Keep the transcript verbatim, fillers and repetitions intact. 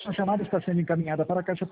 próxima chamada está sendo encaminhada para a caixa